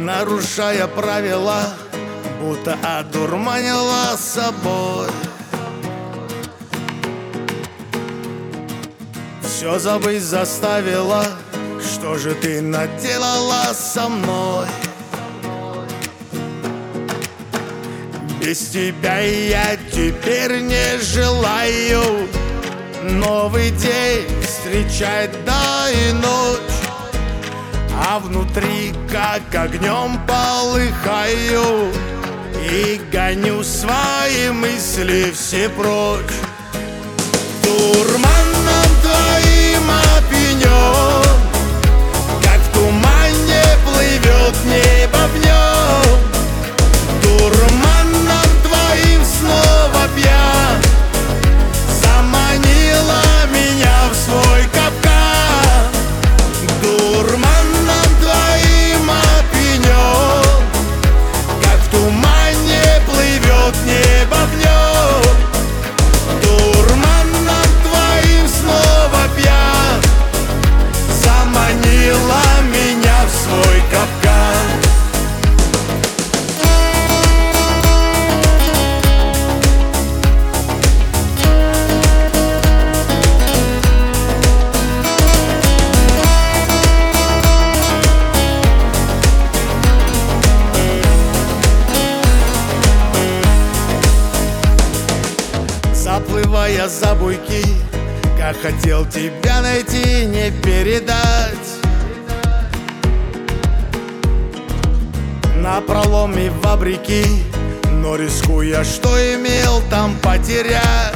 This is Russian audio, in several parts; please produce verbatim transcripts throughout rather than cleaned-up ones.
нарушая правила, будто одурманила собой. Все забыть заставила, что же ты наделала со мной? Без тебя я теперь не желаю новый день встречать, да и ночь. А внутри как огнем полыхаю и гоню свои мысли все прочь. Дурманом твоим опьянен, как в тумане плывет небо в нем. Дурманом твоим снова пьян, заманила меня в свой капкан. Дурманом твоим опьянен, как в тумане плывет небо в нем. Дурманом твоим снова пьян, заманила меня в свой капкан. Заплывая за буйки, как хотел тебя найти, не передать. Напролом и вопреки, но рискуя, что имел там потерять.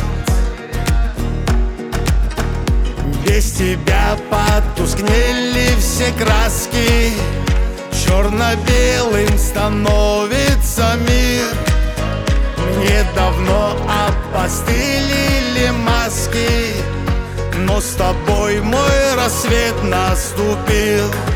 Без тебя потускнели все краски, черно-белым становится мир. Мне давно опостылили маски, но с тобой мой рассвет наступил.